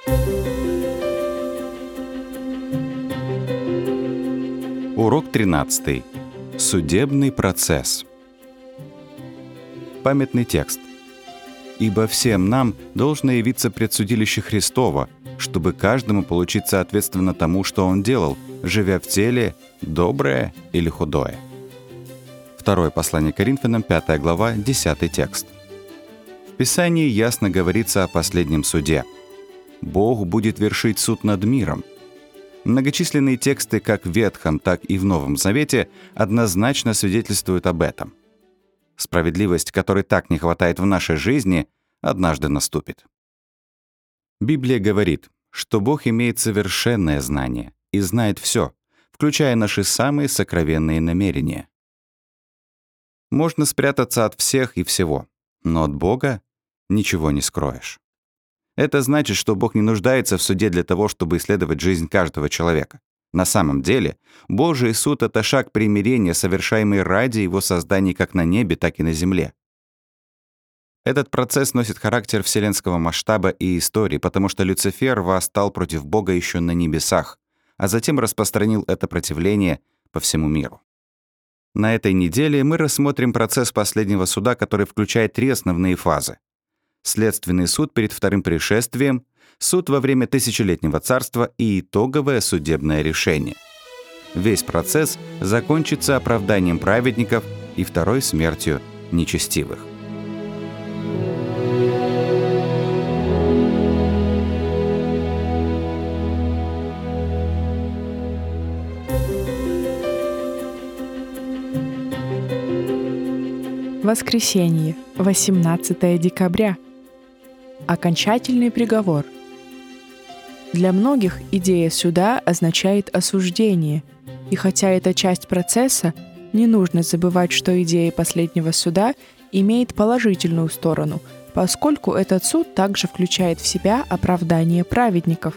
Урок 13. Судебный процесс. Памятный текст. «Ибо всем нам должно явиться предсудилище Христово, чтобы каждому получить соответственно тому, что он делал, живя в теле, доброе или худое». Второе послание Коринфянам, 5 глава, 10 текст. В Писании ясно говорится о последнем суде. Бог будет вершить суд над миром. Многочисленные тексты как в Ветхом, так и в Новом Завете однозначно свидетельствуют об этом. Справедливость, которой так не хватает в нашей жизни, однажды наступит. Библия говорит, что Бог имеет совершенное знание и знает все, включая наши самые сокровенные намерения. Можно спрятаться от всех и всего, но от Бога ничего не скроешь. Это значит, что Бог не нуждается в суде для того, чтобы исследовать жизнь каждого человека. На самом деле, Божий суд — это шаг примирения, совершаемый ради Его создания как на небе, так и на земле. Этот процесс носит характер вселенского масштаба и истории, потому что Люцифер восстал против Бога еще на небесах, а затем распространил это противление по всему миру. На этой неделе мы рассмотрим процесс последнего суда, который включает три основные фазы. Следственный суд перед вторым пришествием, суд во время тысячелетнего царства и итоговое судебное решение. Весь процесс закончится оправданием праведников и второй смертью нечестивых. Воскресенье, 18 декабря. Окончательный приговор. Для многих идея суда означает осуждение, и хотя это часть процесса, не нужно забывать, что идея последнего суда имеет положительную сторону, поскольку этот суд также включает в себя оправдание праведников.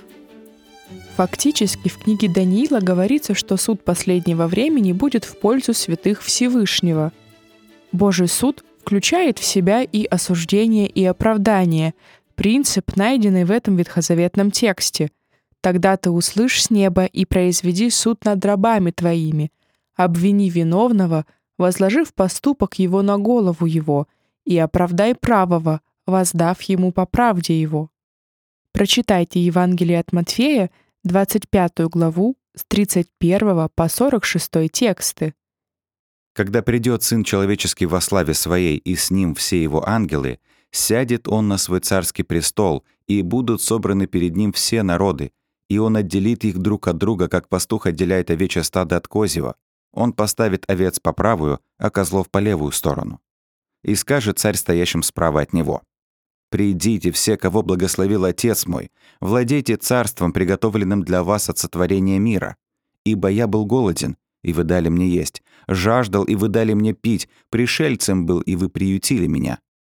Фактически в книге Даниила говорится, что суд последнего времени будет в пользу святых Всевышнего. Божий суд включает в себя и осуждение, и оправдание, принцип, найденный в этом ветхозаветном тексте. «Тогда ты услышь с неба и произведи суд над рабами твоими, обвини виновного, возложив поступок его на голову его, и оправдай правого, воздав ему по правде его». Прочитайте Евангелие от Матфея, 25 главу, с 31 по 46 тексты. «Когда придет Сын Человеческий во славе Своей, и с Ним все Его ангелы, сядет Он на Свой царский престол, и будут собраны перед Ним все народы, и Он отделит их друг от друга, как пастух отделяет овечье стадо от козьего. Он поставит овец по правую, а козлов по левую сторону. И скажет царь, стоящим справа от Него: «Придите, все, кого благословил Отец мой, владейте царством, приготовленным для вас от сотворения мира. Ибо я был голоден, и вы дали мне есть, жаждал, и вы дали мне пить, пришельцем был, и вы приютили меня.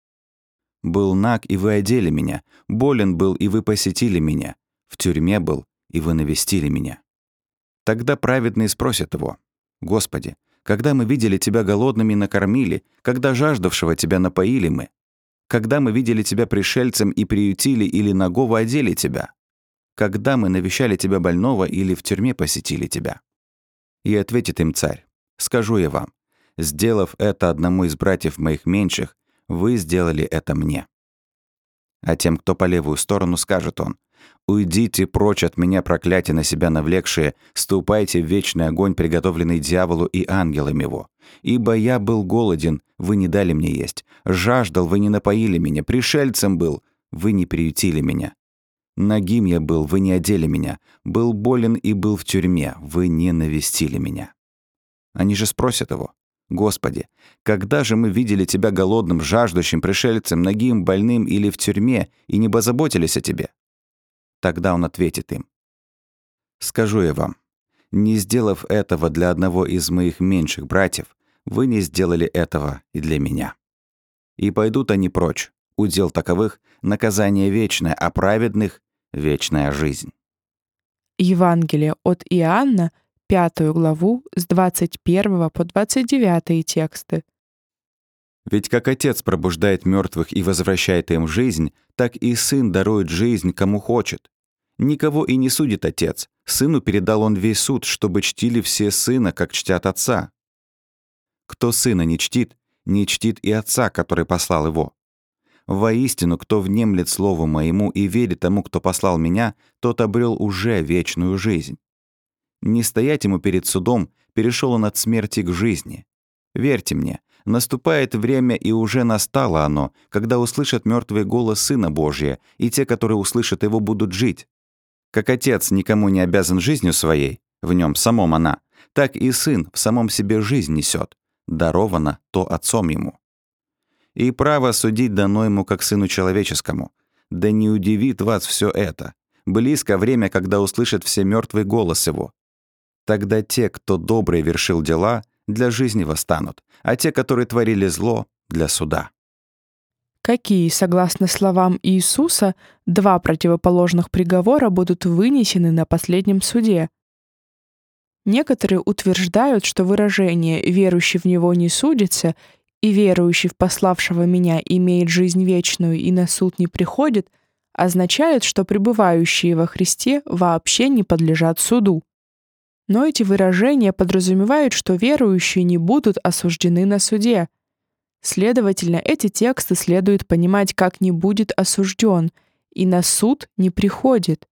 Был наг, и вы одели меня, болен был, и вы посетили меня, в тюрьме был, и вы навестили меня». Тогда праведные спросят его: «Господи, когда мы видели Тебя голодным и накормили, когда жаждавшего Тебя напоили мы? Когда мы видели Тебя пришельцем и приютили, или нагого одели Тебя? Когда мы навещали Тебя больного или в тюрьме посетили Тебя?» И ответит им царь: «Скажу я вам, сделав это одному из братьев моих меньших, вы сделали это мне». А тем, кто по левую сторону, скажет он: «Уйдите прочь от меня, проклятие на себя навлекшие, ступайте в вечный огонь, приготовленный дьяволу и ангелам его. Ибо я был голоден, вы не дали мне есть, жаждал, вы не напоили меня, пришельцем был, вы не приютили меня. Нагим я был, вы не одели меня, был болен и был в тюрьме, вы не навестили меня». Они же спросят его: «Господи, когда же мы видели Тебя голодным, жаждущим, пришельцем, нагим, больным или в тюрьме, и не позаботились о Тебе?» Тогда он ответит им: «Скажу я вам, не сделав этого для одного из моих меньших братьев, вы не сделали этого и для меня. И пойдут они прочь, удел таковых — наказание вечное, а праведных — вечная жизнь». Евангелие от Иоанна, 5 главу, с 21 по 29 тексты. «Ведь как Отец пробуждает мертвых и возвращает им жизнь, так и Сын дарует жизнь, кому хочет. Никого и не судит Отец. Сыну передал Он весь суд, чтобы чтили все Сына, как чтят Отца. Кто Сына не чтит и Отца, который послал Его. Воистину, кто внемлет Слову Моему и верит тому, кто послал Меня, тот обрел уже вечную жизнь. Не стоять ему перед судом, перешел он от смерти к жизни. Верьте мне, наступает время, и уже настало оно, когда услышат мертвый голос Сына Божия, и те, которые услышат Его, будут жить. Как Отец никому не обязан жизнью своей, в нем самом она, так и Сын в самом себе жизнь несет, даровано то Отцом Ему. И право судить дано Ему, как Сыну Человеческому. Да не удивит вас все это. Близко время, когда услышат все мертвый голос Его. Тогда те, кто добрые вершил дела, для жизни восстанут, а те, которые творили зло, для суда. Какие, согласно словам Иисуса, два противоположных приговора будут вынесены на последнем суде? Некоторые утверждают, что выражение «верующий в Него не судится» и «верующий в пославшего Меня имеет жизнь вечную и на суд не приходит» означает, что пребывающие во Христе вообще не подлежат суду. Но эти выражения подразумевают, что верующие не будут осуждены на суде. Следовательно, эти тексты следует понимать как «не будет осужден» и «на суд не приходит».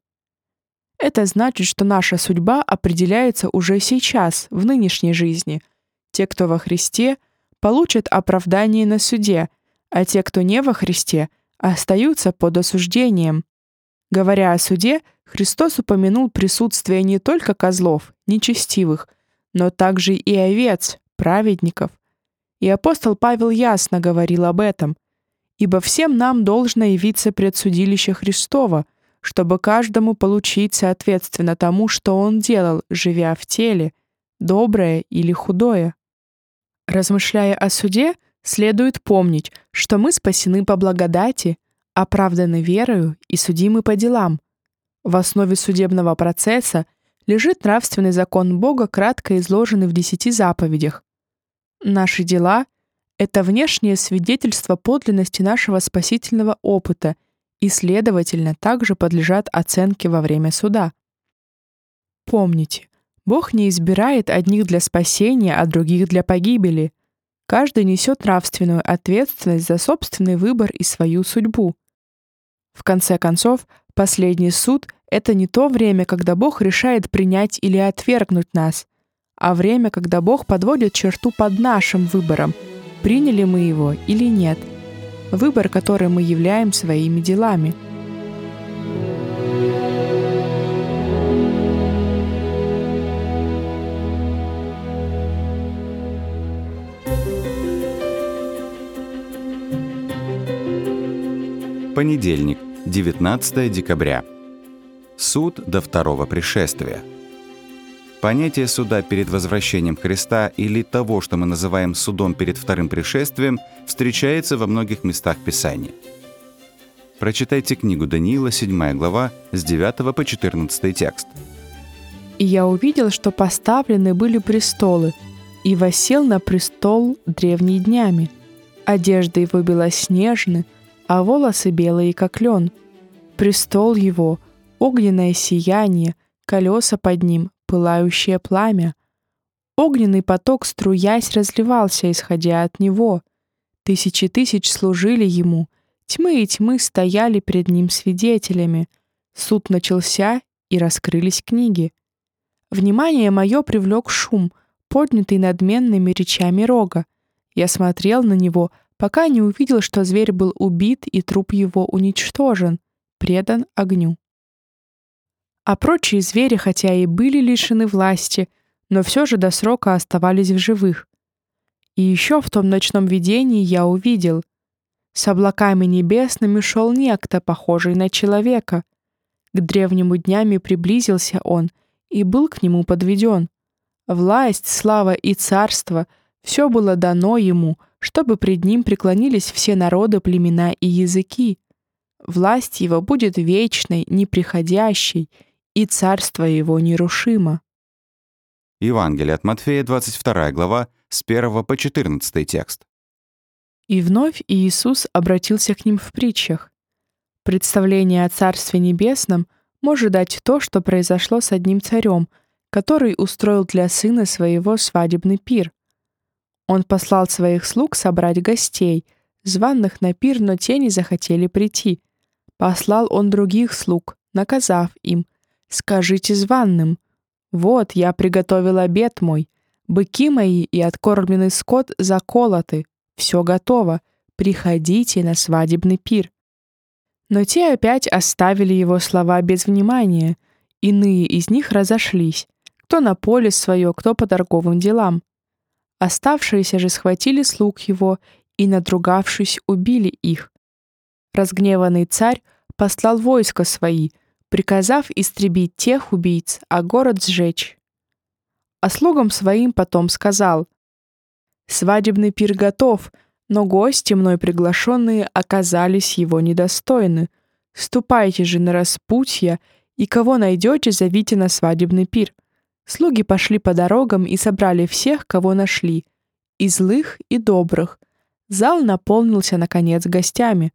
Это значит, что наша судьба определяется уже сейчас, в нынешней жизни. Те, кто во Христе, получат оправдание на суде, а те, кто не во Христе, остаются под осуждением. Говоря о суде, Христос упомянул присутствие не только козлов, нечестивых, но также и овец, праведников. И апостол Павел ясно говорил об этом. «Ибо всем нам должно явиться пред судилище Христово, чтобы каждому получить соответственно тому, что он делал, живя в теле, доброе или худое». Размышляя о суде, следует помнить, что мы спасены по благодати, оправданы верою и судимы по делам. В основе судебного процесса лежит нравственный закон Бога, кратко изложенный в 10 заповедях. Наши дела — это внешнее свидетельство подлинности нашего спасительного опыта и, следовательно, также подлежат оценке во время суда. Помните, Бог не избирает одних для спасения, а других для погибели. Каждый несет нравственную ответственность за собственный выбор и свою судьбу. В конце концов, последний суд — это не то время, когда Бог решает принять или отвергнуть нас, а время, когда Бог подводит черту под нашим выбором, приняли мы его или нет. Выбор, который мы являем своими делами. Понедельник, 19 декабря. Суд до второго пришествия. Понятие суда перед возвращением Христа или того, что мы называем судом перед вторым пришествием, встречается во многих местах Писания. Прочитайте книгу Даниила, 7 глава, с 9 по 14 текст. «И я увидел, что поставлены были престолы, и воссел на престол древний днями. Одежды его белоснежны, а волосы белые, как лен. Престол его — огненное сияние, колеса под ним — пылающее пламя. Огненный поток, струясь, разливался, исходя от него. Тысячи тысяч служили ему, тьмы и тьмы стояли пред ним свидетелями. Суд начался, и раскрылись книги. Внимание мое привлек шум, поднятый надменными речами рога. Я смотрел на него, пока не увидел, что зверь был убит и труп его уничтожен, предан огню. А прочие звери, хотя и были лишены власти, но все же до срока оставались в живых. И еще в том ночном видении я увидел. С облаками небесными шел некто, похожий на человека. К древнему днями приблизился он и был к нему подведен. Власть, слава и царство — все было дано ему, чтобы пред ним преклонились все народы, племена и языки. Власть его будет вечной, неприходящей, и царство его нерушимо». Евангелие от Матфея, 22 глава, с 1 по 14 текст. И вновь Иисус обратился к ним в притчах. Представление о Царстве Небесном может дать то, что произошло с одним царем, который устроил для сына своего свадебный пир. Он послал своих слуг собрать гостей, званых на пир, но те не захотели прийти. Послал он других слуг, наказав им: «Скажите званым: вот я приготовил обед мой, быки мои и откормленный скот заколоты, все готово, приходите на свадебный пир». Но те опять оставили его слова без внимания, иные из них разошлись, кто на поле свое, кто по торговым делам. Оставшиеся же схватили слуг его и, надругавшись, убили их. Разгневанный царь послал войска свои, приказав истребить тех убийц, а город сжечь. А слугам своим потом сказал: «Свадебный пир готов, но гости, мной приглашенные, оказались его недостойны. Ступайте же на распутье, и кого найдете, зовите на свадебный пир». Слуги пошли по дорогам и собрали всех, кого нашли, и злых, и добрых. Зал наполнился, наконец, гостями.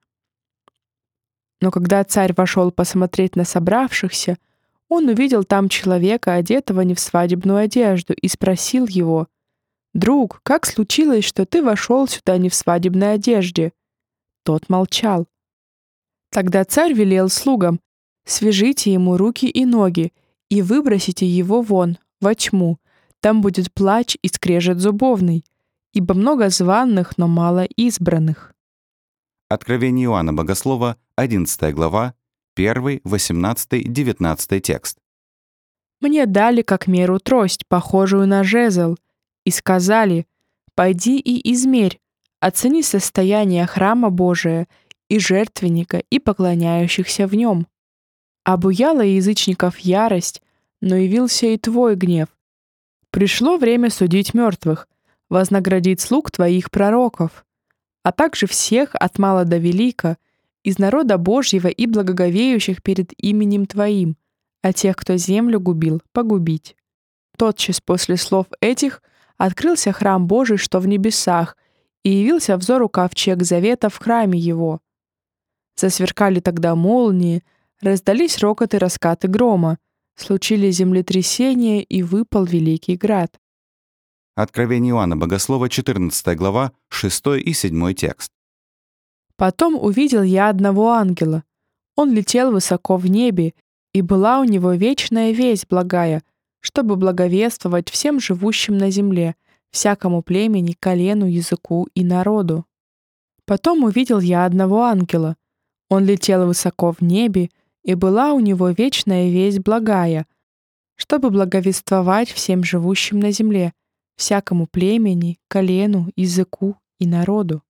Но когда царь вошел посмотреть на собравшихся, он увидел там человека, одетого не в свадебную одежду, и спросил его: «Друг, как случилось, что ты вошел сюда не в свадебной одежде?» Тот молчал. Тогда царь велел слугам: «Свяжите ему руки и ноги и выбросите его вон, во тьму. Там будет плач и скрежет зубовный, ибо много званых, но мало избранных». Откровение Иоанна Богослова, 11 глава, 1, 18, 19 текст. «Мне дали как меру трость, похожую на жезл, и сказали: пойди и измерь, оцени состояние храма Божия и жертвенника, и поклоняющихся в нем. Обуяла язычников ярость, но явился и твой гнев. Пришло время судить мертвых, вознаградить слуг твоих пророков, а также всех от мала до велика, из народа Божьего и благоговеющих перед именем твоим, а тех, кто землю губил, погубить». Тотчас после слов этих открылся храм Божий, что в небесах, и явился взору ковчег завета в храме его. Засверкали тогда молнии, раздались рокот и раскаты грома, случились землетрясения, и выпал великий град. Откровение Иоанна Богослова, 14 глава, 6 и 7 текст. Потом увидел я одного ангела. Он летел высоко в небе, и была у него вечная весть благая, чтобы благовествовать всем живущим на земле, всякому племени, колену, языку и народу. Потом увидел я одного ангела. Он летел высоко в небе, и была у него вечная весть благая, чтобы благовествовать всем живущим на земле, всякому племени, колену, языку и народу.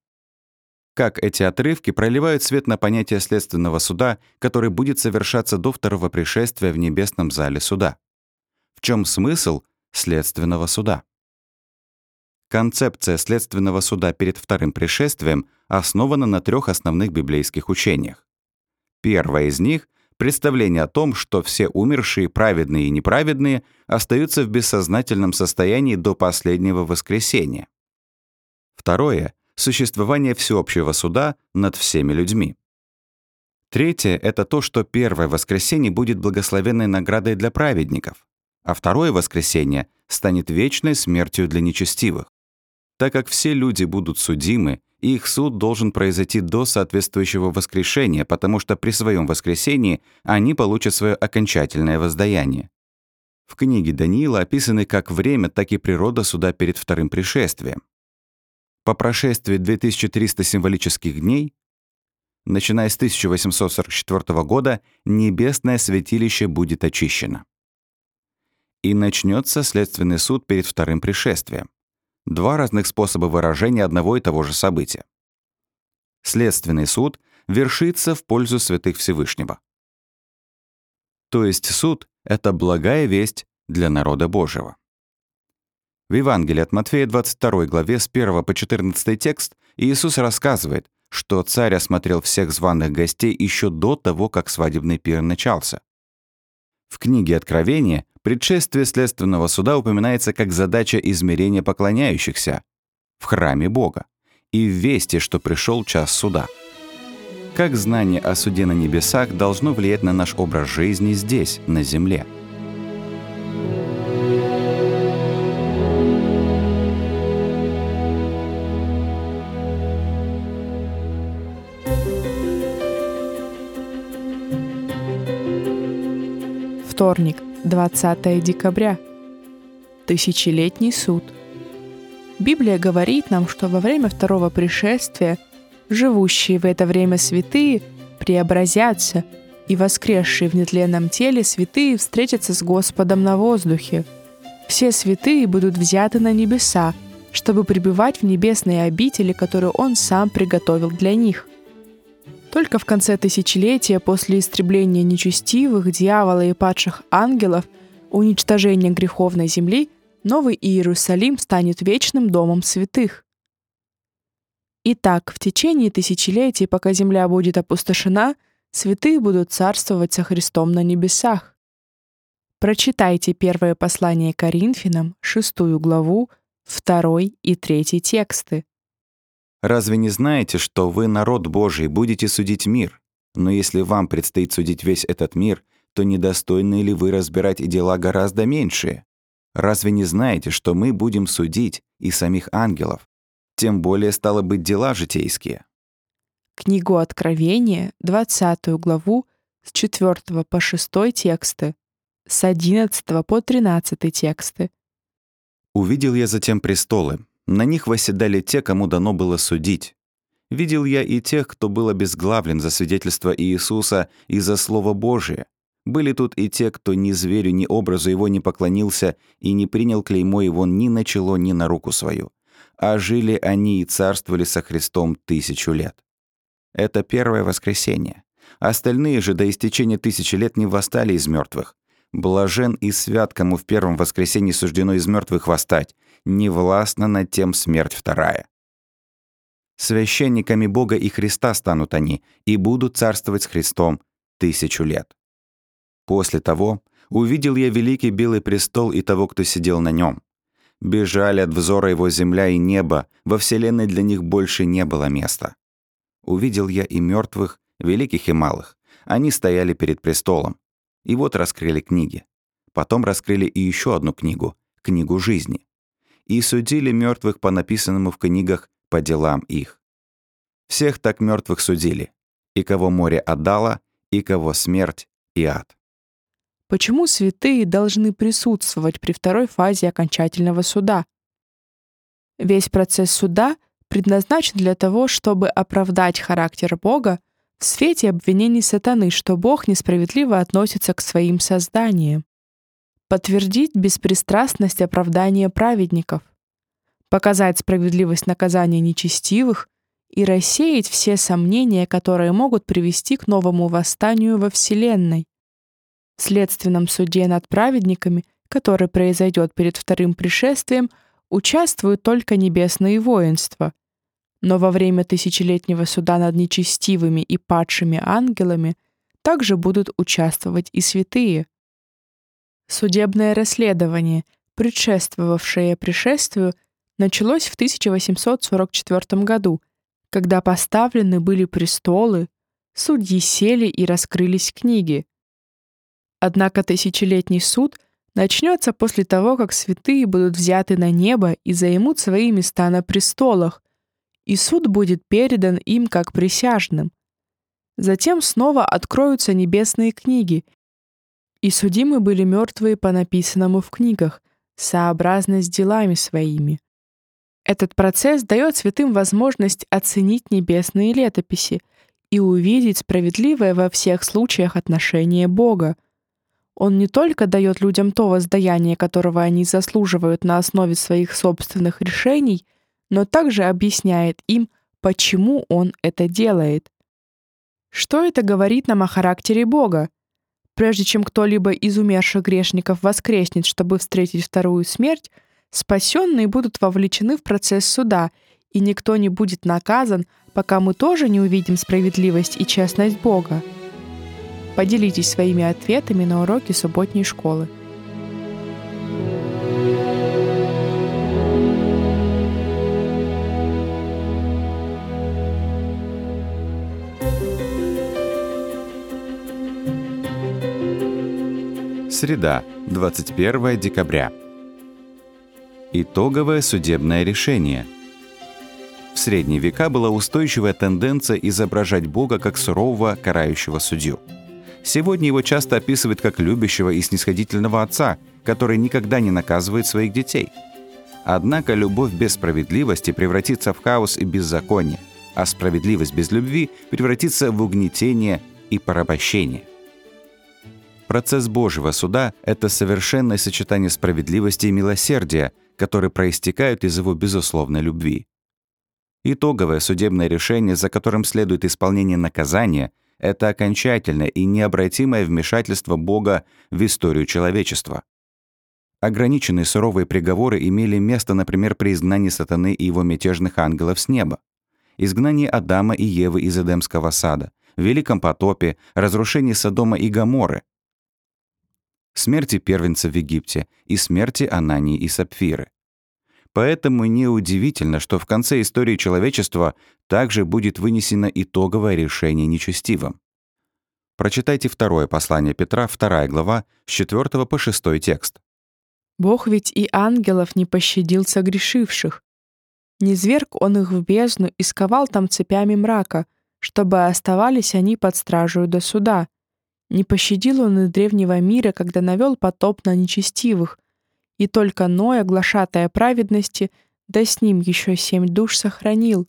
Как эти отрывки проливают свет на понятие следственного суда, который будет совершаться до второго пришествия в небесном зале суда. В чем смысл следственного суда? Концепция следственного суда перед вторым пришествием основана на 3 основных библейских учениях. Первое из них — представление о том, что все умершие, праведные и неправедные, остаются в бессознательном состоянии до последнего воскресения. Второе — существование всеобщего суда над всеми людьми. Третье — это то, что первое воскресение будет благословенной наградой для праведников, а второе воскресение станет вечной смертью для нечестивых. Так как все люди будут судимы, их суд должен произойти до соответствующего воскрешения, потому что при своем воскресении они получат свое окончательное воздаяние. В книге Даниила описаны как время, так и природа суда перед вторым пришествием. По прошествии 2300 символических дней, начиная с 1844 года, небесное святилище будет очищено. И начнется следственный суд перед вторым пришествием. 2 разных способа выражения одного и того же события. Следственный суд вершится в пользу святых Всевышнего. То есть суд — это благая весть для народа Божьего. В Евангелии от Матфея 22 главе с 1 по 14 текст Иисус рассказывает, что царь осмотрел всех званых гостей еще до того, как свадебный пир начался. В книге Откровения предшествие следственного суда упоминается как задача измерения поклоняющихся в храме Бога и в вести, что пришел час суда. Как знание о суде на небесах должно влиять на наш образ жизни здесь, на земле? Вторник, 20 декабря. Тысячелетний суд. Библия говорит нам, что во время второго пришествия живущие в это время святые преобразятся, и воскресшие в нетленном теле святые встретятся с Господом на воздухе. Все святые будут взяты на небеса, чтобы пребывать в небесной обители, которую Он сам приготовил для них. Только в конце тысячелетия после истребления нечестивых, дьявола и падших ангелов, уничтожения греховной земли, Новый Иерусалим станет вечным домом святых. Итак, в течение тысячелетий, пока земля будет опустошена, святые будут царствовать со Христом на небесах. Прочитайте первое послание Коринфянам, 6 главу, 2 и 3 тексты. Разве не знаете, что вы, народ Божий, будете судить мир? Но если вам предстоит судить весь этот мир, то недостойны ли вы разбирать и дела гораздо меньшие? Разве не знаете, что мы будем судить и самих ангелов? Тем более, стало быть, дела житейские. Книгу Откровения, 20 главу, с 4 по 6 тексты, с 11 по 13 тексты. «Увидел я затем престолы. На них восседали те, кому дано было судить. Видел я и тех, кто был обезглавлен за свидетельство Иисуса и за Слово Божие. Были тут и те, кто ни зверю, ни образу его не поклонился и не принял клеймо его ни на чело, ни на руку свою. А жили они и царствовали со Христом 1000 лет». Это первое воскресенье. Остальные же до истечения 1000 лет не восстали из мертвых. Блажен и свят, кому в первом воскресенье суждено из мертвых восстать, не властна над тем смерть вторая. Священниками Бога и Христа станут они, и будут царствовать с Христом 1000 лет. После того увидел я великий белый престол и того, кто сидел на нем. Бежали от взора его земля и небо, во вселенной для них больше не было места. Увидел я и мертвых, великих и малых. Они стояли перед престолом. И вот раскрыли книги. Потом раскрыли и еще одну книгу, книгу жизни. И судили мертвых по написанному в книгах по делам их. Всех так мертвых судили, и кого море отдало, и кого смерть и ад. Почему святые должны присутствовать при второй фазе окончательного суда? Весь процесс суда предназначен для того, чтобы оправдать характер Бога в свете обвинений сатаны, что Бог несправедливо относится к своим созданиям, подтвердить беспристрастность оправдания праведников, показать справедливость наказания нечестивых и рассеять все сомнения, которые могут привести к новому восстанию во Вселенной. В следственном суде над праведниками, который произойдет перед вторым пришествием, участвуют только небесные воинства. Но во время тысячелетнего суда над нечестивыми и падшими ангелами также будут участвовать и святые. Судебное расследование, предшествовавшее пришествию, началось в 1844 году, когда поставлены были престолы, судьи сели и раскрылись книги. Однако тысячелетний суд начнется после того, как святые будут взяты на небо и займут свои места на престолах, и суд будет передан им как присяжным. Затем снова откроются небесные книги, и судимы были мертвые по написанному в книгах, сообразно с делами своими. Этот процесс дает святым возможность оценить небесные летописи и увидеть справедливое во всех случаях отношение Бога. Он не только дает людям то воздаяние, которого они заслуживают на основе своих собственных решений, но также объясняет им, почему Он это делает. Что это говорит нам о характере Бога? Прежде чем кто-либо из умерших грешников воскреснет, чтобы встретить вторую смерть, спасенные будут вовлечены в процесс суда, и никто не будет наказан, пока мы тоже не увидим справедливость и честность Бога. Поделитесь своими ответами на уроке субботней школы. Среда, 21 декабря. Итоговое судебное решение. В средние века была устойчивая тенденция изображать Бога как сурового карающего судью. Сегодня его часто описывают как любящего и снисходительного отца, который никогда не наказывает своих детей. Однако любовь без справедливости превратится в хаос и беззаконие, а справедливость без любви превратится в угнетение и порабощение. Процесс Божьего суда — это совершенное сочетание справедливости и милосердия, которые проистекают из его безусловной любви. Итоговое судебное решение, за которым следует исполнение наказания, это окончательное и необратимое вмешательство Бога в историю человечества. Ограниченные суровые приговоры имели место, например, при изгнании сатаны и его мятежных ангелов с неба, изгнании Адама и Евы из Эдемского сада, в Великом потопе, разрушении Содома и Гоморры, смерти первенца в Египте и смерти Анании и Сапфиры. Поэтому неудивительно, что в конце истории человечества также будет вынесено итоговое решение нечестивым. Прочитайте второе послание Петра, 2 глава, с 4 по 6 текст. Бог ведь и ангелов не пощадил согрешивших. Низвергл он их в бездну и сковал там цепями мрака, чтобы оставались они под стражей до суда. Не пощадил он и древнего мира, когда навел потоп на нечестивых, и только Ноя, глашатая праведности, да с ним еще 7 душ сохранил.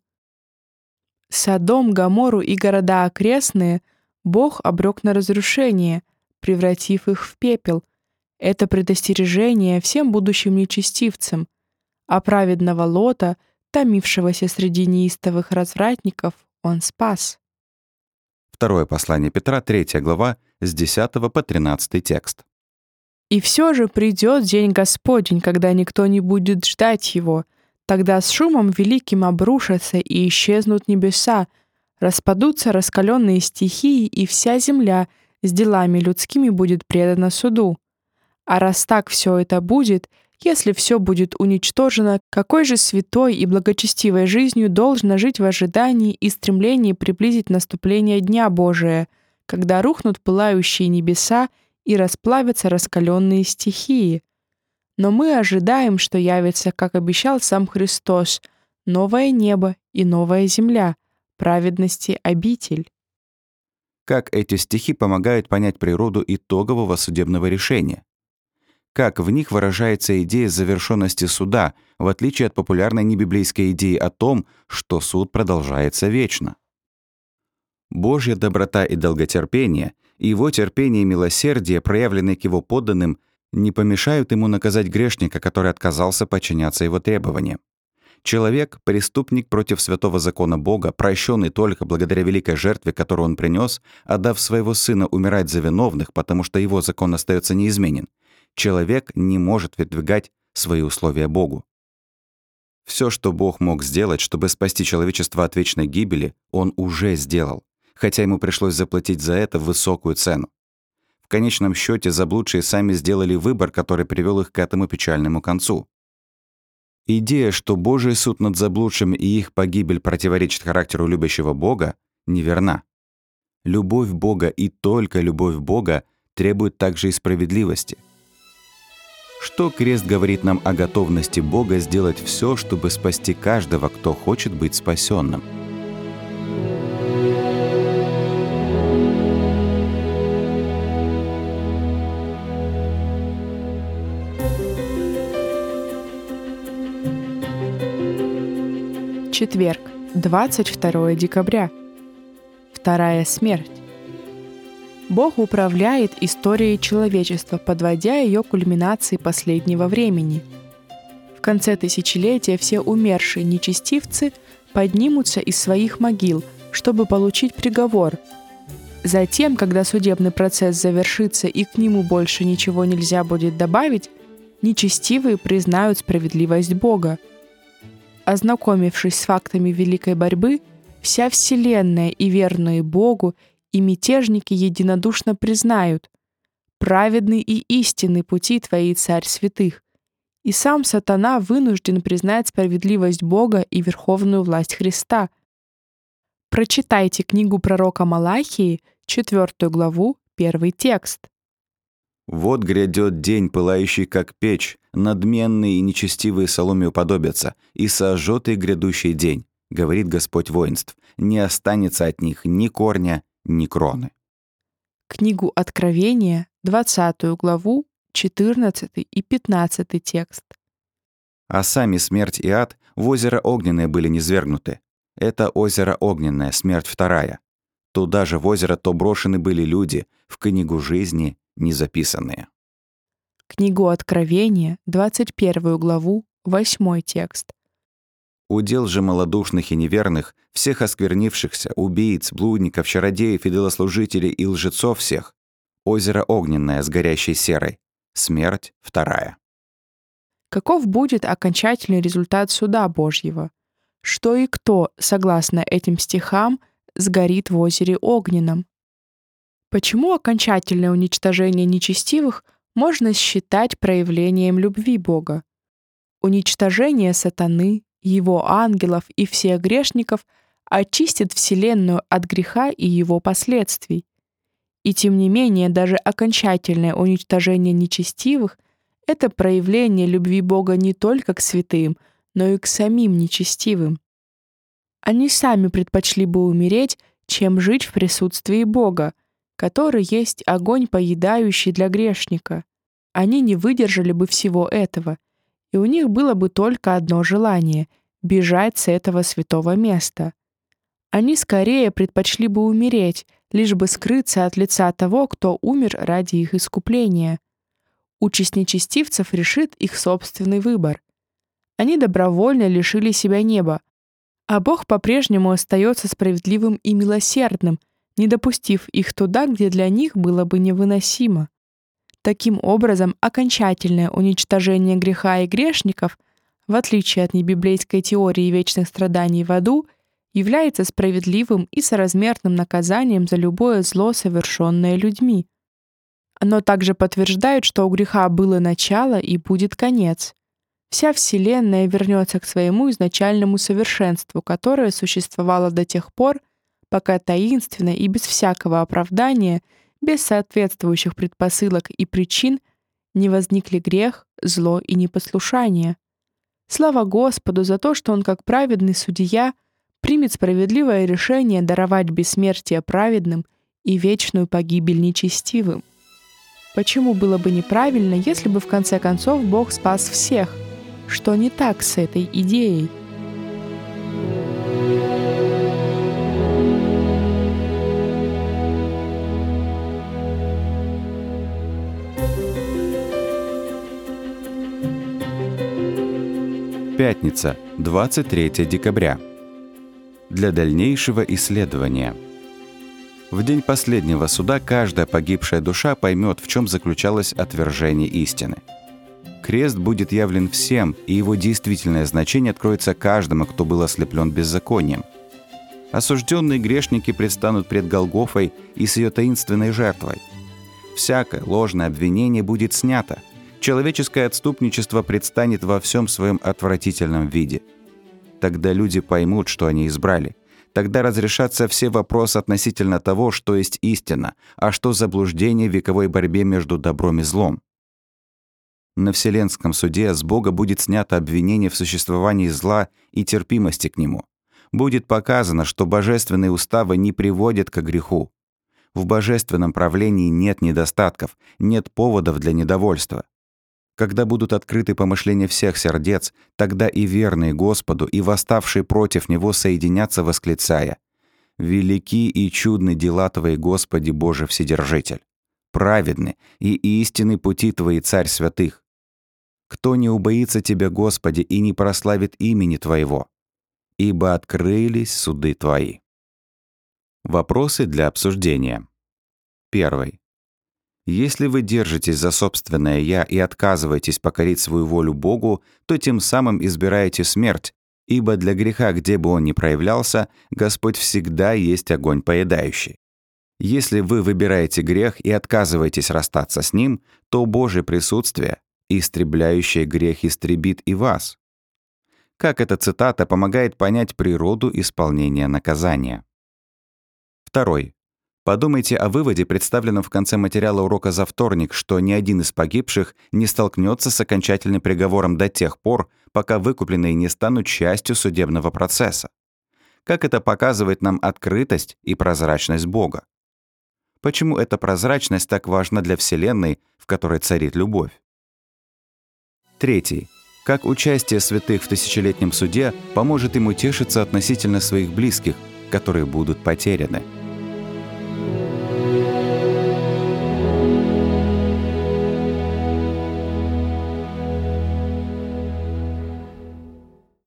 Содом, Гоморру и города окрестные Бог обрек на разрушение, превратив их в пепел. Это предостережение всем будущим нечестивцам, а праведного Лота, томившегося среди неистовых развратников, он спас. Второе послание Петра, 3 глава, с 10 по 13 текст. «И все же придет день Господень, когда никто не будет ждать его. Тогда с шумом великим обрушатся и исчезнут небеса, распадутся раскаленные стихии, и вся земля с делами людскими будет предана суду. А раз так все это будет, если все будет уничтожено, какой же святой и благочестивой жизнью должно жить в ожидании и стремлении приблизить наступление Дня Божия, когда рухнут пылающие небеса и расплавятся раскаленные стихии? Но мы ожидаем, что явится, как обещал сам Христос, новое небо и новая земля, праведности обитель». Как эти стихи помогают понять природу итогового судебного решения? Как в них выражается идея завершенности суда, в отличие от популярной небиблейской идеи о том, что суд продолжается вечно? Божья доброта и долготерпение, и его терпение и милосердие, проявленные к его подданным, не помешают ему наказать грешника, который отказался подчиняться его требованиям. Человек, преступник против святого закона Бога, прощенный только благодаря великой жертве, которую он принес, отдав своего сына умирать за виновных, потому что его закон остается неизменен, человек не может выдвигать свои условия Богу. Все, что Бог мог сделать, чтобы спасти человечество от вечной гибели, он уже сделал, хотя ему пришлось заплатить за это высокую цену. В конечном счете заблудшие сами сделали выбор, который привел их к этому печальному концу. Идея, что Божий суд над заблудшими и их погибель противоречит характеру любящего Бога, неверна. Любовь Бога и только любовь Бога требует также и справедливости. Что крест говорит нам о готовности Бога сделать все, чтобы спасти каждого, кто хочет быть спасенным? Четверг, 22 декабря. Вторая смерть. Бог управляет историей человечества, подводя ее к кульминации последнего времени. В конце тысячелетия все умершие нечестивцы поднимутся из своих могил, чтобы получить приговор. Затем, когда судебный процесс завершится и к нему больше ничего нельзя будет добавить, нечестивые признают справедливость Бога. Ознакомившись с фактами великой борьбы, вся Вселенная и верные Богу и мятежники единодушно признают: праведны и истинны пути Твои, Царь святых. И сам сатана вынужден признать справедливость Бога и верховную власть Христа. Прочитайте книгу пророка Малахии, 4 главу, 1 текст. «Вот грядет день, пылающий как печь, надменные и нечестивые соломе уподобятся, и сожжет их грядущий день, говорит Господь воинств, не останется от них ни корня, ни кроны». Книгу Откровения, 20 главу, 14 и 15 текст. А сами смерть и ад в озеро Огненное были низвергнуты. Это озеро Огненное, смерть вторая. Туда же в озеро то брошены были люди, в книгу жизни не записанные. Книгу Откровения, 21 главу, 8 текст. Удел же малодушных и неверных, всех осквернившихся, убийц, блудников, чародеев, идолослужителей и лжецов всех. Озеро Огненное с горящей серой. Смерть вторая. Каков будет окончательный результат суда Божьего? Что и кто, согласно этим стихам, сгорит в озере Огненном? Почему окончательное уничтожение нечестивых можно считать проявлением любви Бога? Уничтожение сатаны, его ангелов и всех грешников очистит Вселенную от греха и его последствий. И тем не менее, даже окончательное уничтожение нечестивых — это проявление любви Бога не только к святым, но и к самим нечестивым. Они сами предпочли бы умереть, чем жить в присутствии Бога, который есть огонь поедающий для грешника. Они не выдержали бы всего этого, и у них было бы только одно желание — бежать с этого святого места. Они скорее предпочли бы умереть, лишь бы скрыться от лица того, кто умер ради их искупления. Участь нечестивцев решит их собственный выбор. Они добровольно лишили себя неба, а Бог по-прежнему остается справедливым и милосердным, не допустив их туда, где для них было бы невыносимо. Таким образом, окончательное уничтожение греха и грешников, в отличие от небиблейской теории вечных страданий в аду, является справедливым и соразмерным наказанием за любое зло, совершенное людьми. Оно также подтверждает, что у греха было начало и будет конец. Вся Вселенная вернется к своему изначальному совершенству, которое существовало до тех пор, пока таинственно и без всякого оправдания, без соответствующих предпосылок и причин не возникли грех, зло и непослушание. Слава Господу за то, что Он, как праведный судья, примет справедливое решение даровать бессмертие праведным и вечную погибель нечестивым. Почему было бы неправильно, если бы в конце концов Бог спас всех? Что не так с этой идеей? Пятница, 23 декабря. Для дальнейшего исследования. В день последнего суда каждая погибшая душа поймет, в чем заключалось отвержение истины. Крест будет явлен всем, и его действительное значение откроется каждому, кто был ослеплен беззаконием. Осужденные грешники предстанут пред Голгофой и с ее таинственной жертвой. Всякое ложное обвинение будет снято. Человеческое отступничество предстанет во всем своем отвратительном виде. Тогда люди поймут, что они избрали. Тогда разрешатся все вопросы относительно того, что есть истина, а что заблуждение в вековой борьбе между добром и злом. На Вселенском суде с Бога будет снято обвинение в существовании зла и терпимости к нему. Будет показано, что божественные уставы не приводят к греху. В божественном правлении нет недостатков, нет поводов для недовольства. Когда будут открыты помышления всех сердец, тогда и верные Господу, и восставшие против Него соединятся, восклицая: «Велики и чудны дела Твои, Господи Боже Вседержитель! Праведны и истинны пути Твои, Царь святых! Кто не убоится Тебя, Господи, и не прославит имени Твоего? Ибо открылись суды Твои». Вопросы для обсуждения. Первый. Если вы держитесь за собственное «я» и отказываетесь покорить свою волю Богу, то тем самым избираете смерть, ибо для греха, где бы он ни проявлялся, Господь всегда есть огонь поедающий. Если вы выбираете грех и отказываетесь расстаться с ним, то Божье присутствие, истребляющее грех, истребит и вас. Как эта цитата помогает понять природу исполнения наказания. Второй. Подумайте о выводе, представленном в конце материала урока за вторник, что ни один из погибших не столкнется с окончательным приговором до тех пор, пока выкупленные не станут частью судебного процесса. Как это показывает нам открытость и прозрачность Бога? Почему эта прозрачность так важна для Вселенной, в которой царит любовь? Третий. Как участие святых в тысячелетнем суде поможет им утешиться относительно своих близких, которые будут потеряны.